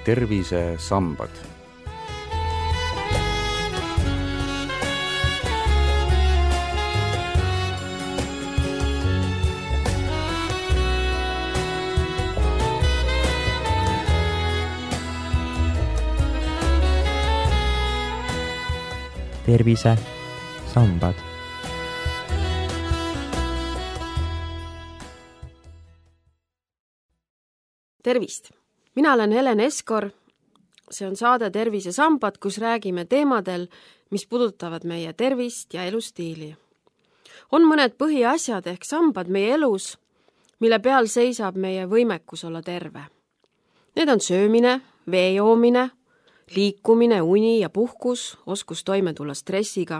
tervisesambad. tervisesambad. Tervist! Mina olen Helen Eskor. See on saade Tervisesambad, kus räägime teemadel, mis puudutavad meie tervist ja elustiili. On mõned põhiasjad ehk sambad meie elus, mille peal seisab meie võimekus olla terve. Need on söömine, vee joomine, liikumine, uni ja puhkus, oskus toime tulla stressiga.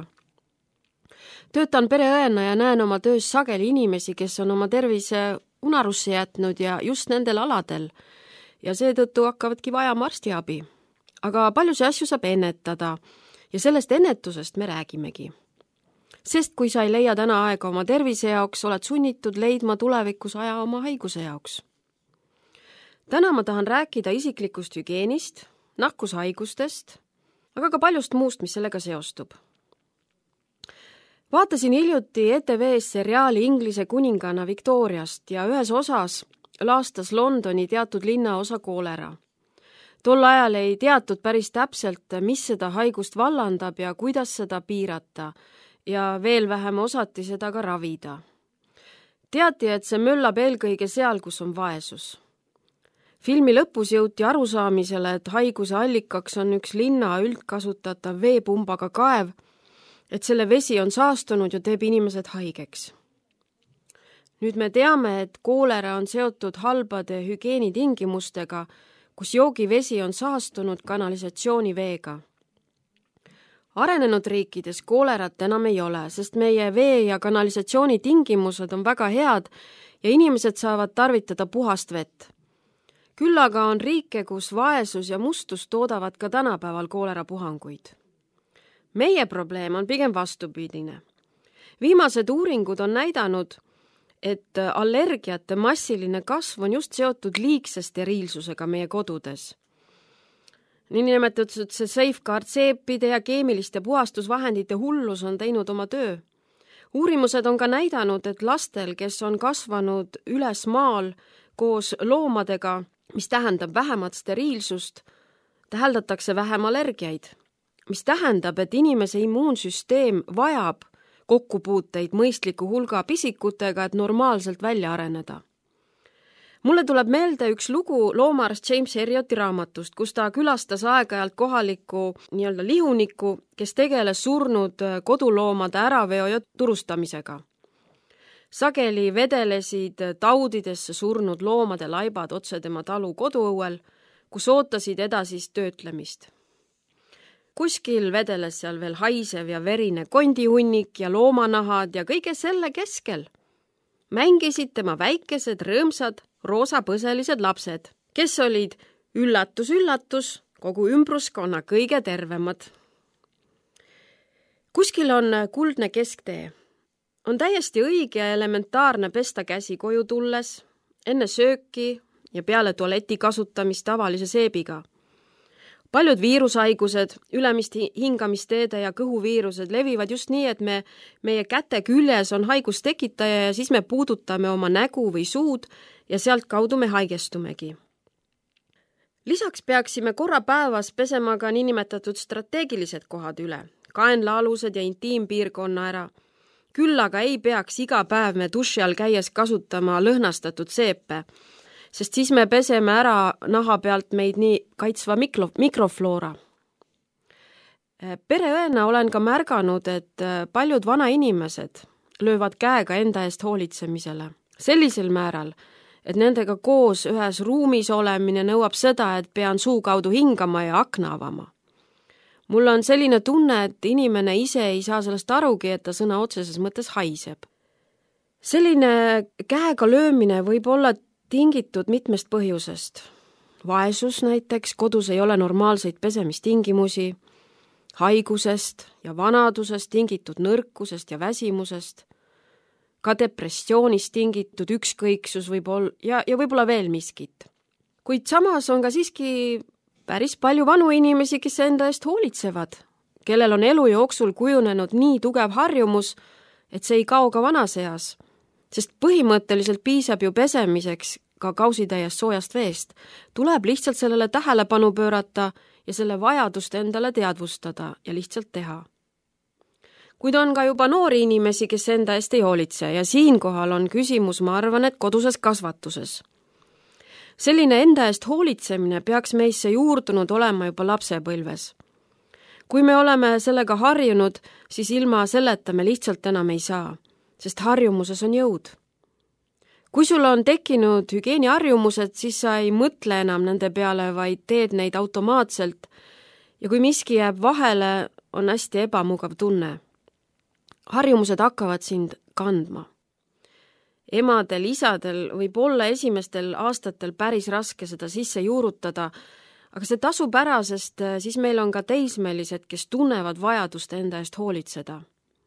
Töötan pereõena ja näen oma töös sageli inimesi, kes on oma tervise unarusse jätnud ja just nendel aladel ja seetõttu hakkavadki vajama arstiabi. Aga paljusid asju saab ennetada ja sellest ennetusest me räägimegi. Sest kui sa ei leia täna aega oma tervise jaoks, oled sunnitud leidma tulevikus aja oma haiguse jaoks. Täna ma tahan rääkida isiklikust hügienist, nakkushaigustest, aga ka paljust muust, mis sellega seostub. Vaatasin hiljuti ETV-s seriaali Inglise kuninganna Victoriast ja ühes osas laastas Londoni teatud linnaosa koolera. Tol ajal ei teatud päris täpselt, mis seda haigust vallandab ja kuidas seda piirata ja veel vähem osati seda ka ravida. Teati, et see möllab eelkõige seal, kus on vaesus. Filmi lõpus jõuti arusaamisele, et haiguse allikaks on üks linna üldkasutatav veepumbaga kaev, et selle vesi on saastunud ja teeb inimesed haigeks. Nüüd me teame, et koolera on seotud halbade hügieenitingimustega, kus joogivesi on saastunud kanalisatsiooniveega. Arenenud riikides koolerat enam ei ole, sest meie vee- ja kanalisatsioonitingimused on väga head ja inimesed saavad tarvitada puhast vett. Küll aga on riike, kus vaesus ja mustus toodavad ka tänapäeval koolerapuhanguid. Meie probleem on pigem vastupidine. Viimased uuringud on näidanud, et allergiate massiline kasv on just seotud liigse steriilsusega meie kodudes. Niinimetatud see safeguard seepide ja keemiliste puhastusvahendite hullus on teinud oma töö. Uurimused on ka näidanud, et lastel, kes on kasvanud üles maal koos loomadega, mis tähendab vähemat steriilsust, täheldatakse vähem allergiaid, mis tähendab, et inimese immuunsüsteem vajab kokkupuuteid mõistliku hulga pisikutega, et normaalselt välja areneda. Mulle tuleb meelde üks lugu loomaarst James Herrioti raamatust, kus ta külastas aeg-ajalt kohalikku lihunikku, kes tegeles surnud koduloomade äraveo ja turustamisega. Sageli vedelesid taudidesse surnud loomade laibad otse tema talu koduõuel, kus ootasid edasist töötlemist. Kuskil vedeles seal veel haisev ja verine kondihunnik ja loomanahad ja kõige selle keskel mängisid tema väikesed, rõõmsad, roosapõselised lapsed, kes olid üllatus, kogu ümbruskonna kõige tervemad. Kuskil on kuldne kesktee. On täiesti õige ja elementaarne pesta käsi koju tulles, enne sööki ja peale tualeti kasutamist tavalise seebiga. Paljud viirushaigused, ülemist hingamisteede ja kõhuviirused levivad just nii, et meie käte küljes on haigustekitaja ja siis me puudutame oma nägu või suud ja sealt kaudu me haigestumegi. Lisaks peaksime korra päevas pesema ka niinimetatud strateegilised kohad üle, kaenlaalused ja intiimpiirkonna ära. Küll aga ei peaks iga päev me duši all käies kasutama lõhnastatud seepe, sest siis me peseme ära naha pealt meid nii kaitsva mikrofloora. Pereõena olen ka märganud, et paljud vanainimesed löövad käega enda eest hoolitsemisele. Sellisel määral, et nendega koos ühes ruumis olemine nõuab seda, et pean suu kaudu hingama ja akna avama. Mul on selline tunne, et inimene ise ei saa sellest arugi, et ta sõna otseses mõttes haiseb. Selline käega löömine võib olla tingitud mitmest põhjusest. Vaesus näiteks, kodus ei ole normaalseid pesemistingimusi, haigusest ja vanadusest tingitud nõrkusest ja väsimusest, ka depressioonist tingitud ükskõiksus ja võib-olla veel miskit. Kuid samas on ka siiski päris palju vanu inimesi, kes enda eest hoolitsevad, kellel on elu jooksul kujunenud nii tugev harjumus, et see ei kao ka vanas eas, sest põhimõtteliselt piisab ju pesemiseks ka kausitäiest soojast veest. Tuleb lihtsalt sellele tähelepanu pöörata ja selle vajadust endale teadvustada ja lihtsalt teha. Kuid on ka juba noori inimesi, kes enda eest ei hoolitse ja siinkohal on küsimus, ma arvan, et koduses kasvatuses. Selline enda eest hoolitsemine peaks meisse juurdunud olema juba lapsepõlves. Kui me oleme sellega harjunud, siis ilma selleta me lihtsalt enam ei saa, sest harjumuses on jõud. Kui sul on tekkinud hügieeniharjumused, siis sa ei mõtle enam nende peale, vaid teed neid automaatselt ja kui miski jääb vahele, on hästi ebamugav tunne. Harjumused hakkavad sind kandma. Emadel, isadel võib olla esimestel aastatel päris raske seda sisse juurutada, aga see tasub ära, sest siis meil on ka teismelised, kes tunnevad vajadust enda eest hoolitseda.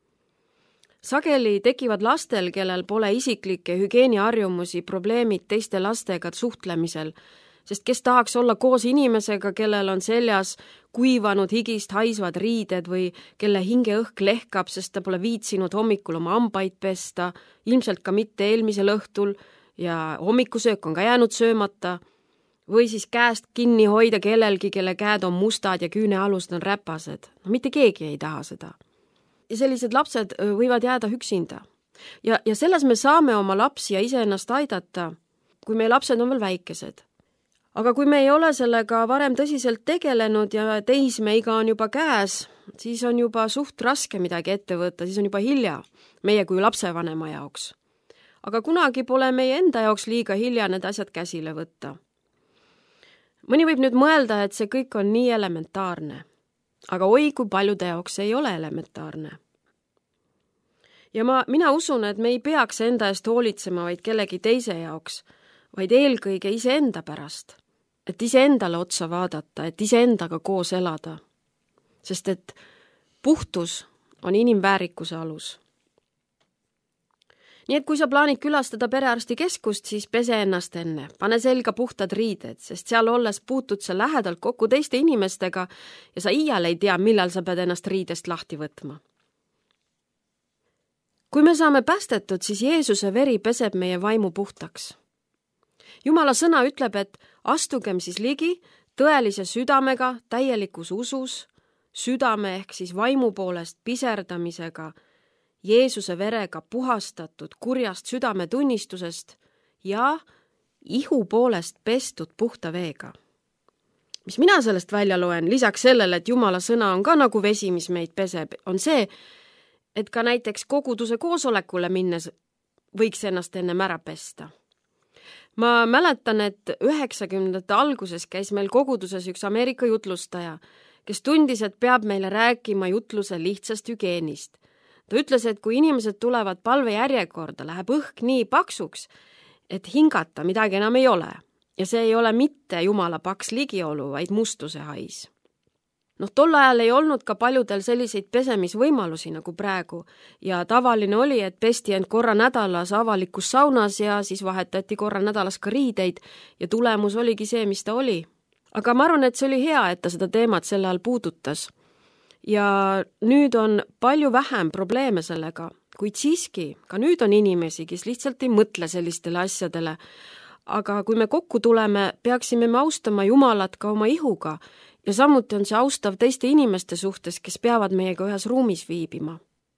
Sageli tekivad lastel, kellel pole isiklikke hügieeniharjumusi, probleemid teiste lastega suhtlemisel, sest kes tahaks olla koos inimesega, kellel on seljas kuivanud higist haisvad riided või kelle hingeõhk lehkab, sest ta pole viitsinud hommikul oma hambaid pesta, ilmselt ka mitte eelmisel õhtul ja hommikusöök on ka jäänud söömata, või siis käest kinni hoida kellelgi, kelle käed on mustad ja küünealused on räpased. No mitte keegi ei taha seda. Ja sellised lapsed võivad jääda üksinda. Ja selles me saame oma lapsi ja iseennast aidata, kui meie lapsed on veel väikesed. Aga kui me ei ole sellega varem tõsiselt tegelenud ja teismeiga on juba käes, siis on juba suht raske midagi ette võtta, siis on juba hilja meie kui lapsevanema jaoks. Aga kunagi pole meie enda jaoks liiga hilja need asjad käsile võtta. Mõni võib nüüd mõelda, et see kõik on nii elementaarne. Aga oi, kui paljude jaoks ei ole elementaarne. Ja mina usun, et me ei peaks enda eest hoolitsema vaid kellegi teise jaoks, vaid eelkõige iseenda pärast, et iseendale otsa vaadata, et iseendaga koos elada. Sest et puhtus on inimväärikuse alus. Nii et kui sa plaanid külastada perearstikeskust, siis pese ennast enne, pane selga puhtad riided, sest seal olles puutud sa lähedalt kokku teiste inimestega ja sa iial ei tea, millal sa pead ennast riidest lahti võtma. Kui me saame päästetud, siis Jeesuse veri peseb meie vaimu puhtaks. Jumala sõna ütleb, et astugem siis ligi tõelise südamega, täielikus usus, südame ehk siis vaimu poolest piserdamisega, Jeesuse verega puhastatud kurjast südametunnistusest ja ihu poolest pestud puhta veega. Mis mina sellest välja loen, lisaks sellele, et Jumala sõna on ka nagu vesi, mis meid peseb, on see, et ka näiteks koguduse koosolekule minnes võiks ennast ennem ära pesta. Ma mäletan, et 90ndate alguses käis meil koguduses üks Ameerika jutlustaja, kes tundis, et peab meile rääkima jutluse lihtsast hügieenist. Ta ütles, et kui inimesed tulevad palvejärjekorda, läheb õhk nii paksuks, et hingata midagi enam ei ole. Ja see ei ole mitte Jumala paks ligiolu, vaid mustuse hais. Tol ajal ei olnud ka paljudel selliseid pesemisvõimalusi nagu praegu ja tavaline oli, et pesti end korra nädalas avalikus saunas ja siis vahetati korra nädalas ka riideid ja tulemus oligi see, mis ta oli. Aga ma arvan, et see oli hea, et ta seda teemat selle all puudutas. Ja nüüd on palju vähem probleeme sellega, kuid siiski, ka nüüd on inimesi, kes lihtsalt ei mõtle sellistele asjadele. Aga kui me kokku tuleme, peaksime me austama Jumalat ka oma ihuga ja samuti on see austav teiste inimeste suhtes, kes peavad meiega ühes ruumis viibima.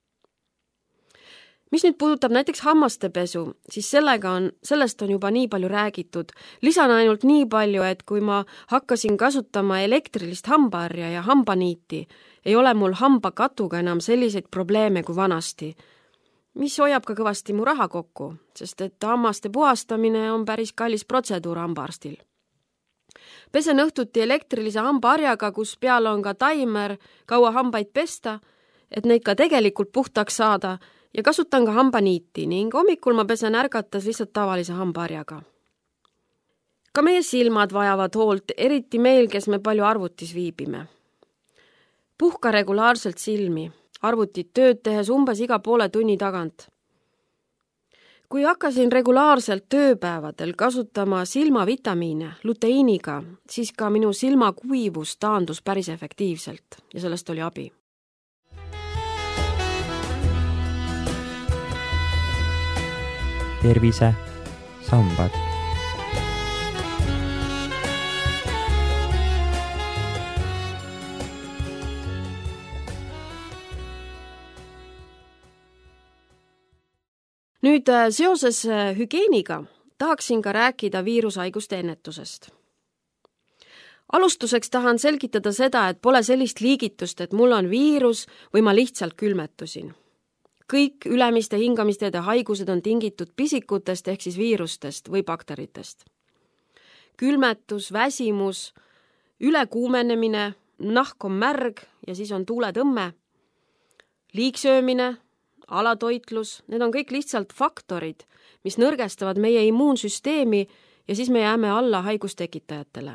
Mis nüüd puudutab näiteks hammastepesu, siis sellest on juba nii palju räägitud. Lisan ainult nii palju, et kui ma hakkasin kasutama elektrilist hambaharja ja hambaniiti, ei ole mul hambakatuga enam selliseid probleeme kui vanasti, mis hoiab ka kõvasti mu raha kokku, sest et hammaste puhastamine on päris kallis protseduur hambaarstil. Pesen õhtuti elektrilise hambaharjaga, kus peal on ka taimer, kaua hambaid pesta, et neid ka tegelikult puhtaks saada, ja kasutan ka hambaniiti ning hommikul ma pesen ärgates lihtsalt tavalise hambaharjaga. Ka meie silmad vajavad hoolt, eriti meil, kes me palju arvutis viibime. Puhka regulaarselt silmi, arvutit tööd tehes umbes iga poole tunni tagant. kui hakkasin regulaarselt tööpäevadel kasutama silmavitamiine luteiniga, siis ka minu silmakuivus taandus päris efektiivselt ja sellest oli abi. Tervise sambad. Nüüd seoses hügieeniga tahaksin ka rääkida viirushaiguste ennetusest. Alustuseks tahan selgitada seda, et pole sellist liigitust, et mul on viirus või ma lihtsalt külmetusin. Kõik ülemiste hingamisteede haigused on tingitud pisikutest ehk siis viirustest või bakteritest. Külmetus, väsimus, ülekuumenemine, nahk on märg ja siis on tuuletõmme, liigsöömine, alatoitlus, need on kõik lihtsalt faktorid, mis nõrgestavad meie immuunsüsteemi ja siis me jääme alla haigustekitajatele.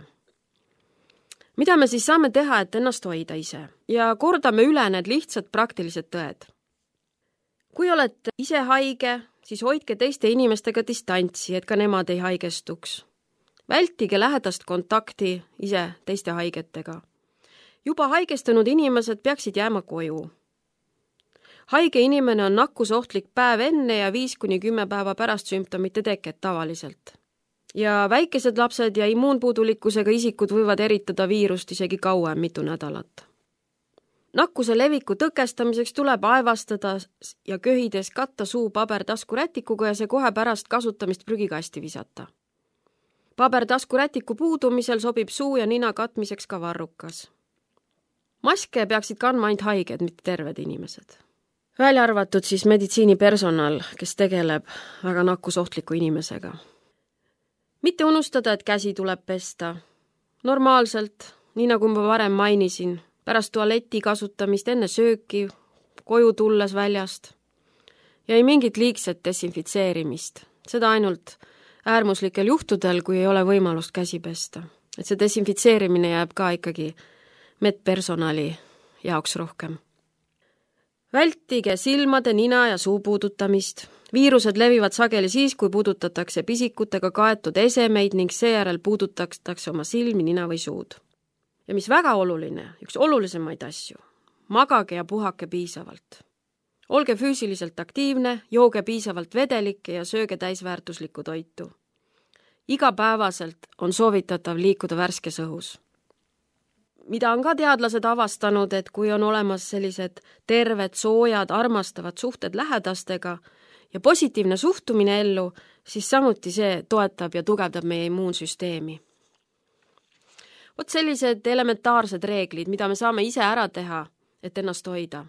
Mida me siis saame teha, et ennast hoida ise? Ja kordame üle need lihtsad praktilised tõed. Kui olete ise haige, siis hoidke teiste inimestega distantsi, et ka nemad ei haigestuks. Vältige lähedast kontakti ise teiste haigetega. Juba haigestunud inimesed peaksid jääma koju. Haige inimene on nakkusohtlik päev enne ja 5-10 päeva pärast sümptomite teket tavaliselt. Ja väikesed lapsed ja immuunpuudulikkusega isikud võivad eritada viirust isegi kauem, mitu nädalat. Nakkuse leviku tõkestamiseks tuleb aevastada ja köhides katta suu pabertaskurätikuga ja see kohe pärast kasutamist prügikasti visata. Pabertaskurätiku puudumisel sobib suu ja nina katmiseks ka varrukas. Maske peaksid kandma ainult haiged, mitte terved inimesed. Välja arvatud siis meditsiinipersonal, kes tegeleb väga nakkusohtliku inimesega. Mitte unustada, et käsi tuleb pesta. Normaalselt, nii nagu ma varem mainisin, pärast tualeti kasutamist enne sööki, koju tulles väljast. Ja ei mingit liigset desinfitseerimist. Seda ainult äärmuslikel juhtudel, kui ei ole võimalust käsi pesta. Et see desinfitseerimine jääb ka ikkagi medpersonali jaoks rohkem. Vältige silmade, nina ja suu puudutamist. Viirused levivad sageli siis, kui puudutatakse pisikutega kaetud esemeid ning seejärel puudutatakse oma silmi, nina või suud. Ja mis väga oluline, üks olulisemaid asju, magage ja puhake piisavalt. Olge füüsiliselt aktiivne, jooge piisavalt vedelikke ja sööge täisväärtuslikku toitu. Igapäevaselt on soovitatav liikuda värskes õhus. Mida on ka teadlased avastanud, et kui on olemas sellised terved, soojad, armastavad suhted lähedastega ja positiivne suhtumine ellu, siis samuti see toetab ja tugevdab meie immuunsüsteemi. Vot sellised elementaarsed reeglid, mida me saame ise ära teha, et ennast hoida.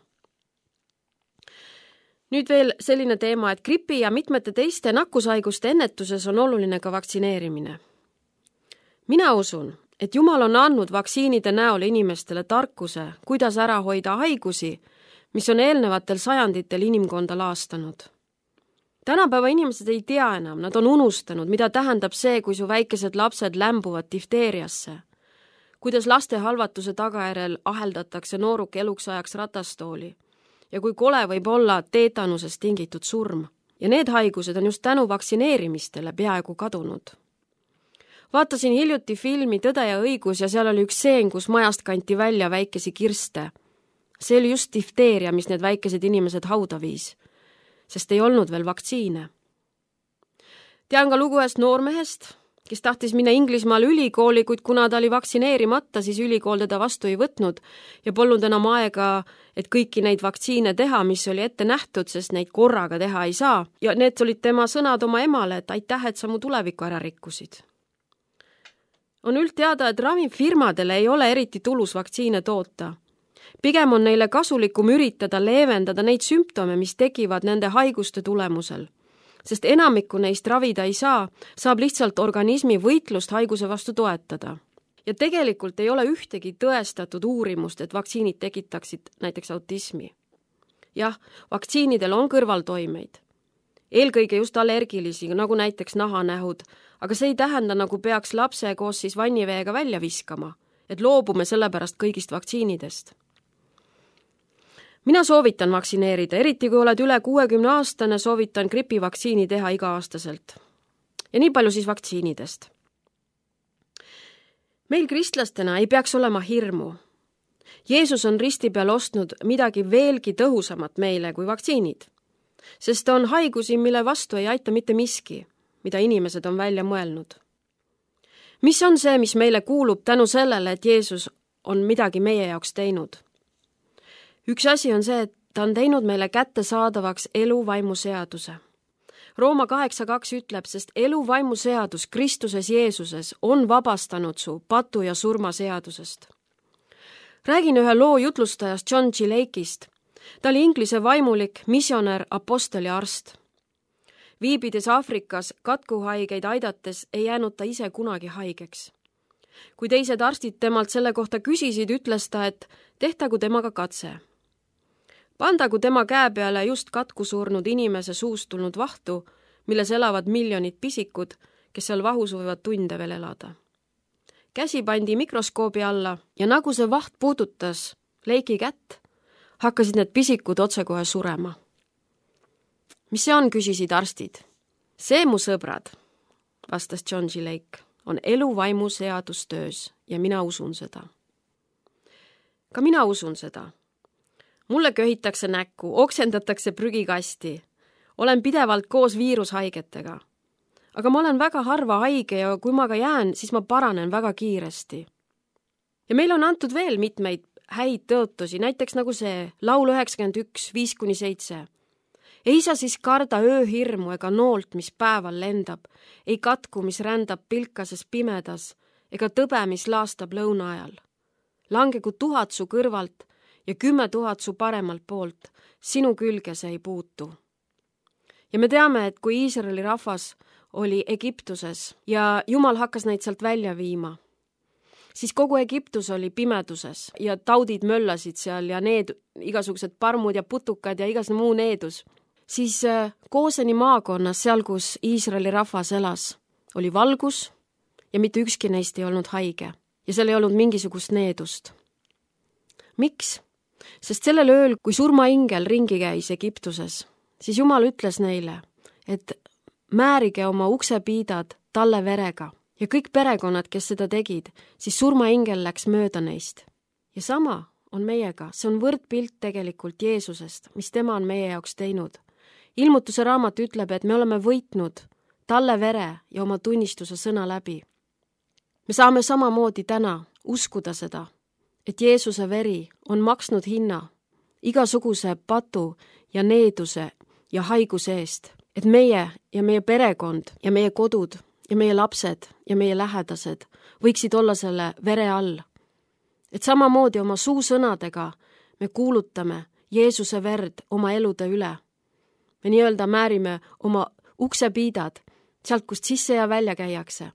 Nüüd veel selline teema, et gripi ja mitmete teiste nakkushaiguste ennetuses on oluline ka vaktsineerimine. Mina usun, et Jumal on andnud vaktsiinide näol inimestele tarkuse, kuidas ära hoida haigusi, mis on eelnevatel sajanditel inimkonda laastanud. Tänapäeva inimesed ei tea enam, nad on unustanud, mida tähendab see, kui su väikesed lapsed lämbuvad difteeriasse, kuidas laste halvatuse tagajärjel aheldatakse nooruk eluks ajaks ratastooli ja kui kole võib olla teetanusest tingitud surm. Ja need haigused on just tänu vaktsineerimistele peaaegu kadunud. Vaatasin hiljuti filmi Tõde ja õigus ja seal oli üks seen, kus majast kanti välja väikesi kirste. See oli just difteeria, mis need väikesed inimesed hauda viis, sest ei olnud veel vaktsiine. Tean ka lugu ühest noormehest, kes tahtis minna Inglismaal ülikooli, kuid kuna ta oli vaktsineerimata, siis ülikool teda vastu ei võtnud ja polnud enam aega, et kõiki neid vaktsiine teha, mis oli ette nähtud, sest neid korraga teha ei saa. Ja need olid tema sõnad oma emale, et aitäh, et sa mu tuleviku ära rikkusid. On üldteada, et ravimfirmadele ei ole eriti tulus vaktsiine toota. Pigem on neile kasulikum üritada leevendada neid sümptome, mis tekivad nende haiguste tulemusel. Sest enamikku neist ravida ei saa, saab lihtsalt organismi võitlust haiguse vastu toetada. Ja tegelikult ei ole ühtegi tõestatud uurimust, et vaktsiinid tekitaksid näiteks autismi. Jah, vaktsiinidel on kõrvaltoimeid. Eelkõige just allergilisi, nagu näiteks nahanähud, aga see ei tähenda, nagu peaks lapse koos siis vanniveega välja viskama, et loobume sellepärast kõigist vaktsiinidest. Mina soovitan vaktsineerida, eriti kui oled üle 60-aastane, soovitan gripivaktsiini teha iga-aastaselt. Ja nii palju siis vaktsiinidest. Meil kristlastena ei peaks olema hirmu. Jeesus on risti peal ostnud midagi veelgi tõhusamat meile kui vaktsiinid, sest on haigusi, mille vastu ei aita mitte miski, mida inimesed on välja mõelnud. Mis on see, mis meile kuulub tänu sellele, et Jeesus on midagi meie jaoks teinud? Üks asi on see, et ta on teinud meile kättesaadavaks eluvaimu seaduse. Rooma 8.2 ütleb, sest eluvaimu seadus Kristuses Jeesuses on vabastanud su patu ja surma seadusest. Räägin ühe loo jutlustajast John G. Lake'ist. Ta oli Inglise vaimulik, missionär, apostel ja arst. Viibides Aafrikas katkuhaigeid aidates ei jäänud ta ise kunagi haigeks. Kui teised arstid temalt selle kohta küsisid, ütles ta, et tehtagu temaga katse. Pandagu tema käe peale just katku surnud inimese suust tulnud vahtu, milles elavad miljonid pisikud, kes seal vahus võivad tunde veel elada. Käsi pandi mikroskoobi alla ja nagu see vaht puudutas Lake'i kätt, hakkasid need pisikud otsekohe surema. Mis see on, küsisid arstid. See, mu sõbrad, vastas John G. Lake, on eluvaimu seadus töös ja mina usun seda. Ka mina usun seda. Mulle köhitakse näkku, oksendatakse prügikasti. Olen pidevalt koos viirushaigetega. Aga ma olen väga harva haige ja kui ma ka jään, siis ma paranen väga kiiresti. Ja meil on antud veel mitmeid häid tõotusi, näiteks nagu see laul 91, 5-7. Ei sa siis karda ööhirmu ega noolt, mis päeval lendab, ei katku, mis rändab pilkases pimedas, ega tõbe, mis laastab lõuna ajal. Langegu 1000 su kõrvalt ja 10 000 su paremalt poolt, sinu külge see ei puutu. Ja me teame, et kui Iisraeli rahvas oli Egiptuses ja Jumal hakkas neid sealt välja viima, siis kogu Egiptus oli pimeduses ja taudid möllasid seal ja igasugused parmud ja putukad ja igas muu needus. Siis Gooseni maakonnas, seal kus Iisraeli rahvas elas, oli valgus ja mitte ükski neist ei olnud haige ja seal ei olnud mingisugust needust. Miks? Sest sellel ööl, kui surmaingel ringi käis Egiptuses, siis Jumal ütles neile, et määrige oma uksepiidad talle verega ja kõik perekonnad, kes seda tegid, siis surmaingel läks mööda neist. Ja sama on meiega, see on võrdpilt tegelikult Jeesusest, mis tema on meie jaoks teinud. Ilmutuse raamat ütleb, et me oleme võitnud talle vere ja oma tunnistuse sõna läbi. Me saame samamoodi täna uskuda seda, et Jeesuse veri on maksnud hinna igasuguse patu ja needuse ja haiguse eest, et meie ja meie perekond ja meie kodud ja meie lapsed ja meie lähedased võiksid olla selle vere all. Et samamoodi oma suusõnadega me kuulutame Jeesuse verd oma elude üle. Me nii-öelda määrime oma uksepiidad, sealt kust sisse ja välja käiakse.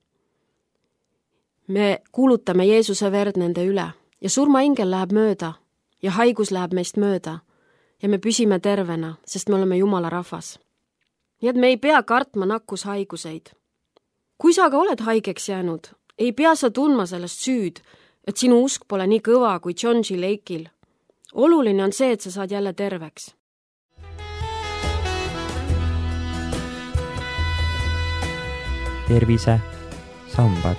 Me kuulutame Jeesuse verd nende üle ja surmaingel läheb mööda ja haigus läheb meist mööda ja me püsime tervena, sest me oleme Jumala rahvas. Nii et me ei pea kartma nakkushaiguseid. Kui sa aga oled haigeks jäänud, ei pea sa tundma sellest süüd, et sinu usk pole nii kõva kui John G. Lake'il. Oluline on see, et sa saad jälle terveks. Tervise sambad.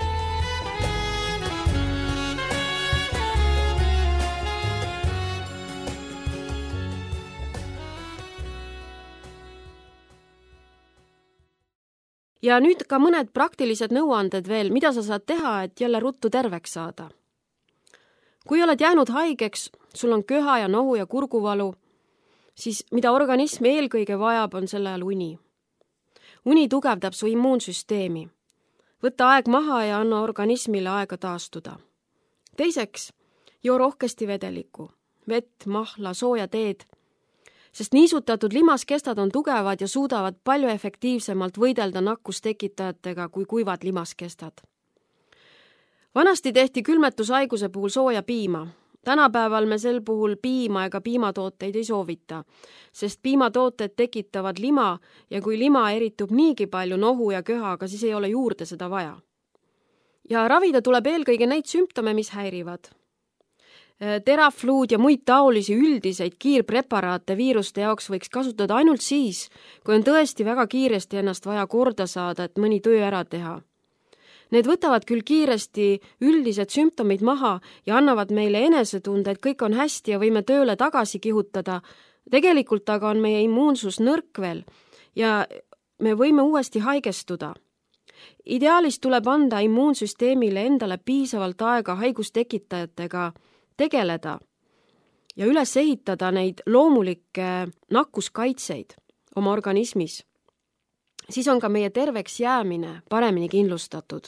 Ja nüüd ka mõned praktilised nõuanded veel, mida sa saad teha, et jälle ruttu terveks saada. Kui oled jäänud haigeks, sul on köha ja nohu ja kurguvalu, siis mida organism eelkõige vajab, on selle ajal uni. Uni tugevdab su immuunsüsteemi. Võta aeg maha ja anna organismile aega taastuda. Teiseks, joo rohkesti vedelikku, vett, mahla, sooja teed, sest niisutatud limaskestad on tugevad ja suudavad palju efektiivsemalt võidelda nakkustekitajatega kui kuivad limaskestad. Vanasti tehti külmetushaiguse puhul sooja piima. Tänapäeval me sel puhul piima ega piimatooteid ei soovita, sest piimatooted tekitavad lima ja kui lima eritub niigi palju nohu ja köhaga, siis ei ole juurde seda vaja. Ja ravida tuleb eelkõige neid sümptome, mis häirivad. Terafluud ja muid taolisi üldiseid kiirpreparaate viiruste jaoks võiks kasutada ainult siis, kui on tõesti väga kiiresti ennast vaja korda saada, et mõni töö ära teha. Need võtavad küll kiiresti üldised sümptomid maha ja annavad meile enesetunde, et kõik on hästi ja võime tööle tagasi kihutada. Tegelikult aga on meie immuunsus nõrk veel ja me võime uuesti haigestuda. Ideaalis tuleb anda immuunsüsteemile endale piisavalt aega haigustekitajatega tegeleda ja üles ehitada neid loomulikke nakkuskaitseid oma organismis. Siis on ka meie terveks jäämine paremini kindlustatud.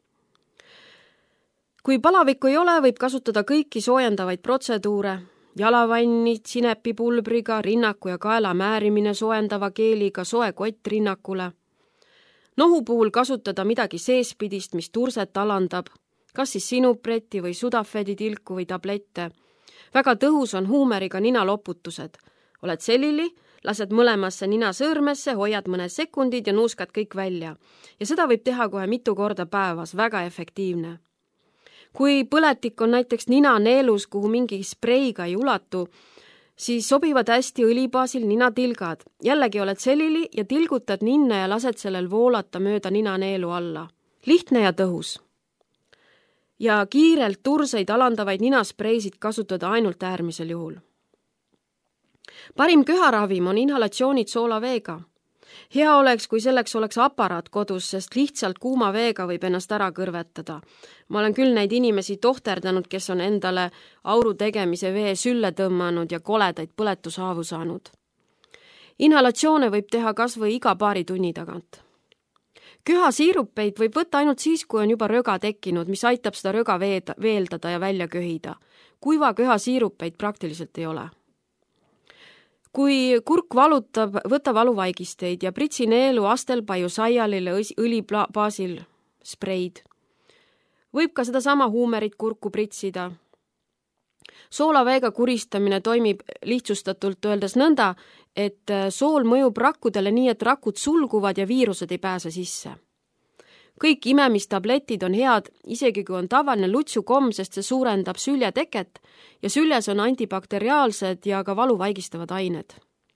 Kui palavikku ei ole, võib kasutada kõiki soojendavaid protseduure, jalavanni sinepipulbriga, rinnaku ja kaela määrimine soojendava keeliga, soe kott rinnakule. Nohu puhul kasutada midagi seespidist, mis turset alandab, kas siis sinupreti või sudafedi tilku või tablette. Väga tõhus on huumeriga ninaloputused. Oled selili, lased mõlemasse ninasõõrmesse, hoiad mõned sekundid ja nuuskad kõik välja. Ja seda võib teha kohe mitu korda päevas, väga efektiivne. Kui põletik on näiteks ninaneelus, kuhu mingi spreiga ei ulatu, siis sobivad hästi õlibaasil ninatilgad. Jällegi oled selili ja tilgutad ninna ja lased sellel voolata mööda ninaneelu alla. Lihtne ja tõhus. Ja kiirelt turseid alandavaid ninaspreisid kasutada ainult äärmisel juhul. Parim köharavim on inhalatsioonid soolaveega. Hea oleks, kui selleks oleks aparaat kodus, sest lihtsalt kuuma veega võib ennast ära kõrvetada. Ma olen küll neid inimesi tohterdanud, kes on endale auru tegemise vee sülle tõmmanud ja koledaid põletushaavu saanud. Inhalatsioone võib teha kas või iga paari tunni tagant. Köhasiirupeid võib võtta ainult siis, kui on juba röga tekkinud, mis aitab seda röga veeldada ja välja köhida. Kuiva köhasiirupeid praktiliselt ei ole. Kui kurk valutab, võta valuvaigisteid ja pritsineelu astelpaiu saialile õlibaasil spreid. Võib ka sedasama huumerit kurku pritsida. Soolaveega kuristamine toimib lihtsustatult öeldes nõnda, et sool mõjub rakkudele nii, et rakud sulguvad ja viirused ei pääse sisse. Kõik imemistabletid on head, isegi kui on tavaline lutsukomm, sest see suurendab süljeteket ja süljes on antibakteriaalsed ja ka valu vaigistavad ained.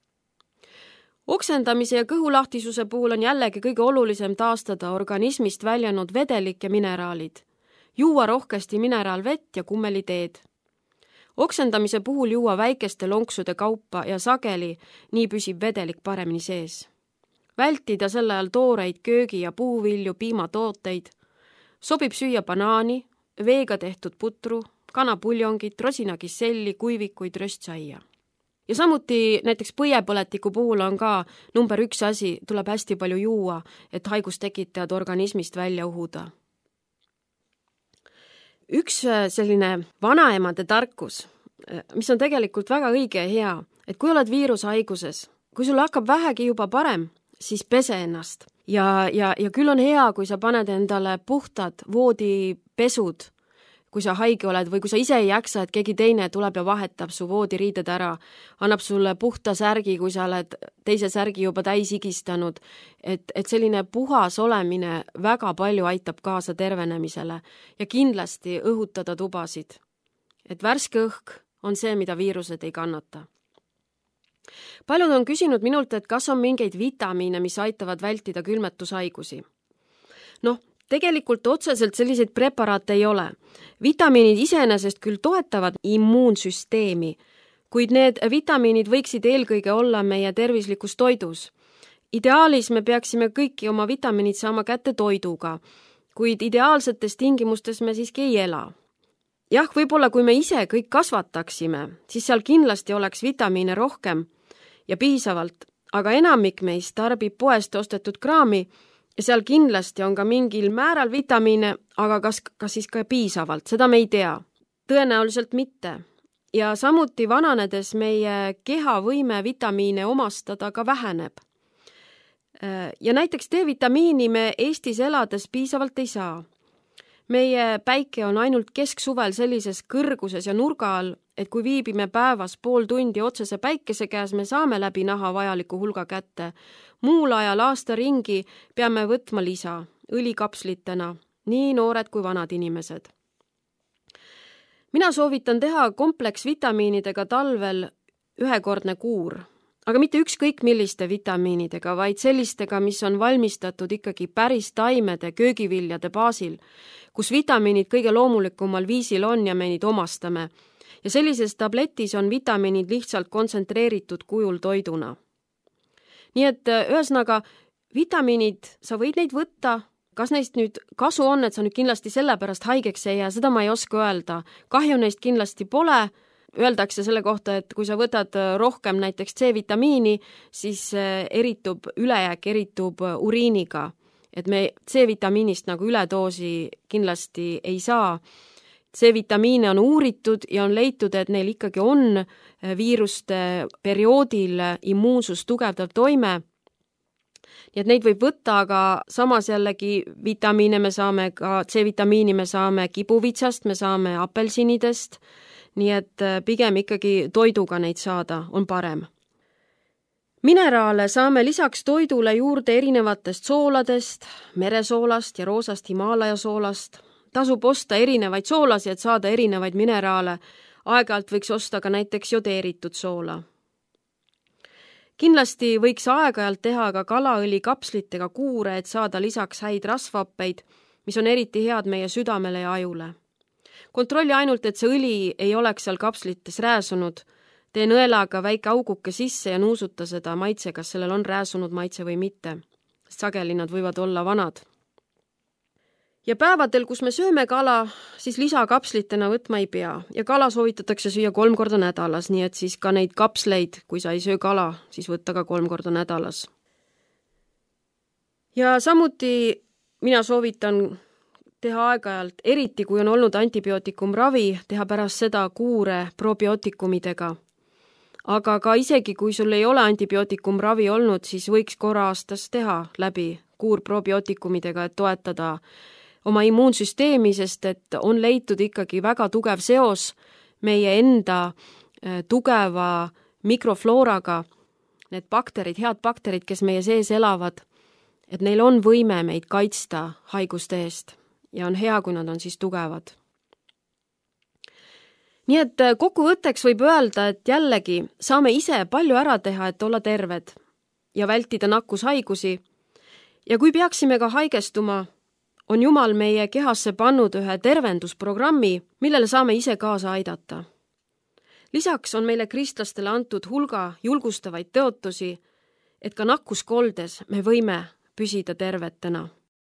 Oksendamise ja kõhulahtisuse puhul on jällegi kõige olulisem taastada organismist väljanud vedelik ja mineraalid. Juua rohkesti mineraalvett ja kummeliteed. Oksendamise puhul juua väikeste lonksude kaupa ja sageli, nii püsib vedelik paremini sees. Vältida selle ajal tooreid köögi- ja puuvilju, piimatooteid. Sobib süüa banaani, veega tehtud putru, kanapuljongit, rosinakisselli, kuivikuid, röstsaia. Ja samuti näiteks põiepõletiku puhul on ka number 1 asi, tuleb hästi palju juua, et haigustekitajad organismist välja uhuda. Üks selline vanaemade tarkus, mis on tegelikult väga õige ja hea, et kui oled viirushaiguses, kui sul hakkab vähegi juba parem, siis pese ennast. Ja küll on hea, kui sa paned endale puhtad voodipesud, kui sa haige oled või kui sa ise ei jaksa, et keegi teine tuleb ja vahetab su voodiriided ära, annab sulle puhta särgi, kui sa oled teise särgi juba täis higistanud, et selline puhas olemine väga palju aitab kaasa tervenemisele ja kindlasti õhutada tubasid. Et värske õhk on see, mida viirused ei kannata. Paljud on küsinud minult, et kas on mingeid vitamiine, mis aitavad vältida külmetushaigusi. Tegelikult otseselt selliseid preparaate ei ole. Vitamiinid iseenesest küll toetavad immuunsüsteemi, kuid need vitamiinid võiksid eelkõige olla meie tervislikus toidus. Ideaalis me peaksime kõiki oma vitamiinid saama kätte toiduga, kuid ideaalsetes tingimustes me siiski ei ela. Jah, võib-olla kui me ise kõik kasvataksime, siis seal kindlasti oleks vitamiine rohkem ja piisavalt, aga enamik meist tarbib poest ostetud kraami ja seal kindlasti on ka mingil määral vitamiine, aga kas siis ka piisavalt, seda me ei tea. Tõenäoliselt mitte. Ja samuti vananedes meie keha võime vitamiine omastada ka väheneb. Ja näiteks D-vitamiini me Eestis elades piisavalt ei saa. Meie päike on ainult kesksuvel sellises kõrguses ja nurga all, et kui viibime päevas pool tundi otsese päikese käes, me saame läbi naha vajaliku hulga kätte. Muul ajal aasta ringi peame võtma lisa, õlikapslitena, nii noored kui vanad inimesed. Mina soovitan teha kompleksvitamiinidega talvel ühekordne kuur, aga mitte ükskõik milliste vitamiinidega, vaid sellistega, mis on valmistatud ikkagi päris taimede, köögiviljade baasil, kus vitamiinid kõige loomulikumal viisil on ja me neid omastame. Ja sellises tabletis on vitamiinid lihtsalt kontsentreeritud kujul toiduna. Nii et ühesõnaga, vitamiinid, sa võid neid võtta, kas neist nüüd kasu on, et sa nüüd kindlasti sellepärast haigeks ei jää, seda ma ei oska öelda. Kahju neist kindlasti pole. Öeldakse selle kohta, et kui sa võtad rohkem näiteks C-vitamiini, siis ülejääk eritub uriiniga. Et me C-vitamiinist nagu üledoosi kindlasti ei saa. C-vitamiine on uuritud ja on leitud, et neil ikkagi on viiruste perioodil immuunsus tugevdav toime. Nii et neid võib võtta, aga samas jällegi vitamiine me saame ka, C-vitamiini me saame kibuvitsast, me saame apelsinidest, nii et pigem ikkagi toiduga neid saada on parem. Mineraale saame lisaks toidule juurde erinevatest sooladest, meresoolast ja roosast Himaalaja soolast. Tasub osta erinevaid soolasi, et saada erinevaid mineraale. Aeg-ajalt võiks osta ka näiteks jodeeritud soola. Kindlasti võiks aeg-ajalt teha ka kalaõli kapslitega kuure, et saada lisaks häid rasvhappeid, mis on eriti head meie südamele ja ajule. Kontrolli ainult, et see õli ei oleks seal kapslites rääsunud. Tee nõelaga väike auguke sisse ja nuusuta seda maitse, kas sellel on rääsunud maitse või mitte. Sageli nad võivad olla vanad. Ja päevadel, kus me sööme kala, siis lisakapslitena võtma ei pea. Ja kala soovitatakse süüa 3 korda nädalas, nii et siis ka neid kapsleid, kui sa ei söö kala, siis võtta ka 3 korda nädalas. Ja samuti mina soovitan teha aeg-ajalt, eriti kui on olnud antibiootikumravi, teha pärast seda kuure probiootikumidega. Aga ka isegi, kui sul ei ole antibiootikumravi olnud, siis võiks korra aastas teha läbi kuur probiootikumidega, et toetada oma immuunsüsteemi, sest et on leitud ikkagi väga tugev seos meie enda tugeva mikroflooraga. Need bakterid, head bakterid, kes meie sees elavad, et neil on võime meid kaitsta haiguste eest ja on hea, kui nad on siis tugevad. Nii et kokkuvõtteks võib öelda, et jällegi saame ise palju ära teha, et olla terved ja vältida nakkushaigusi. Ja kui peaksime ka haigestuma, on Jumal meie kehasse pannud ühe tervendusprogrammi, millele saame ise kaasa aidata. Lisaks on meile kristlastele antud hulga julgustavaid tõotusi, et ka nakkuskoldes me võime püsida tervetena.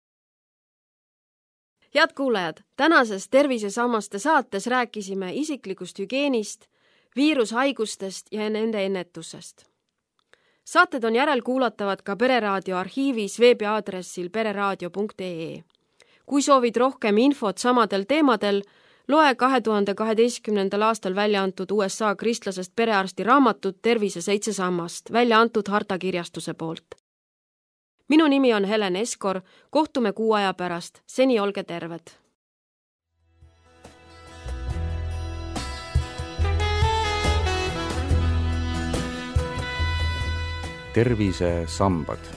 Head kuulajad, tänases Tervisesammaste saates rääkisime isiklikust hügienist, viirushaigustest ja nende ennetusest. Saated on järelkuulatavad ka Pereraadio arhiivis veebiaadressil pereraadio.ee. Kui soovid rohkem infot samadel teemadel, loe 2012. aastal välja antud USA kristlasest perearsti raamatut Tervise 7 sammast, välja antud Harta kirjastuse poolt. Minu nimi on Helen Eskor, kohtume 6 aja pärast, seni olge terved! Tervisesambad.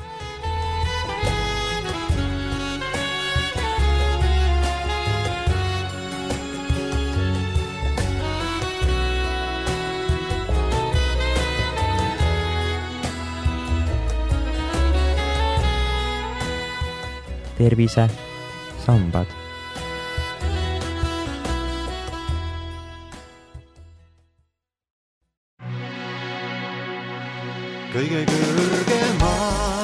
Tervisesambad. Kõige kõrgema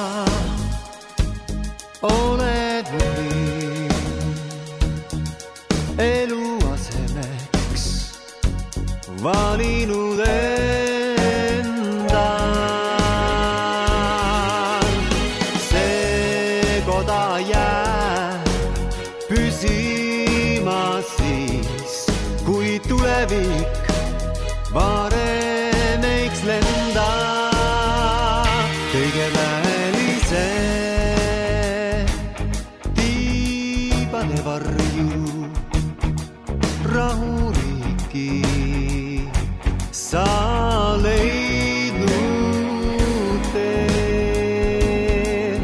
oled või eluasemeks valinud enda. See koda jääb püsima siis, kui tulevik varem eiks lenda. Kõige välise tiibade varju rahuriki sa leidnud tee.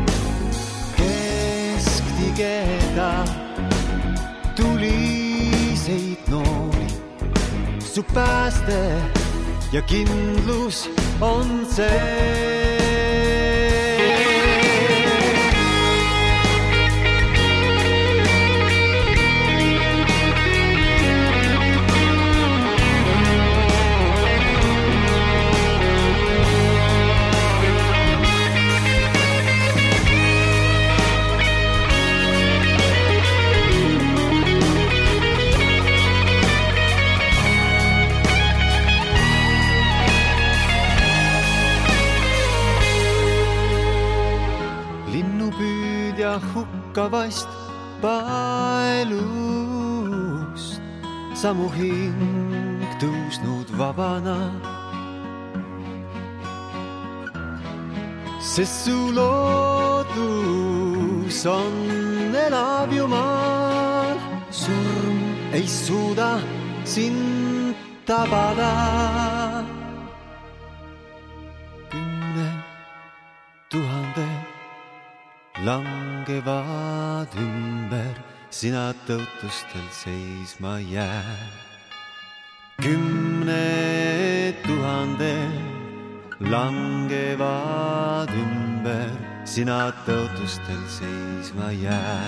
Kesktigeda tuliseid noori su pääste ja kindlus on see. Hukkavast paelust samu hing tõusnud vabana, sest su loodus on elav Jumal. Surm ei suuda sind tabada. 10 000 langevad ümber, sina tõutustel seisma jää. 10 000 langevad ümber, sina tõutustel seisma jää.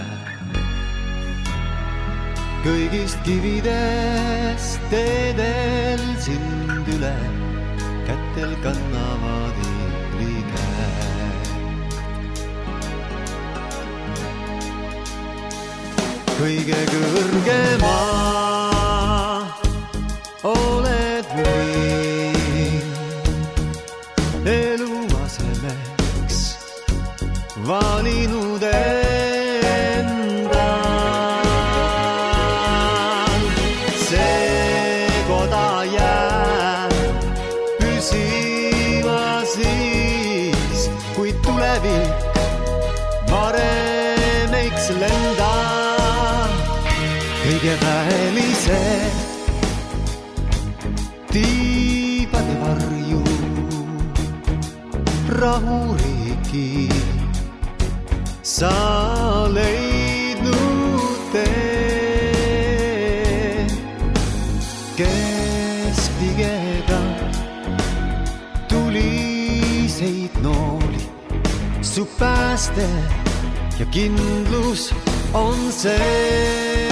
Kõigist kividest teedel sind üle, kätel kannavad ingli käe. Kõige kõrgema oled võim elu asemeks valinud endal. See koda jääb püsima siis, kui tulevik varem eiks lenda. Kõige väelise tiibade varju rahuriiki sa leidnud tee. Keskpigeda tuliseid nooli, su pääste ja kindlus on see.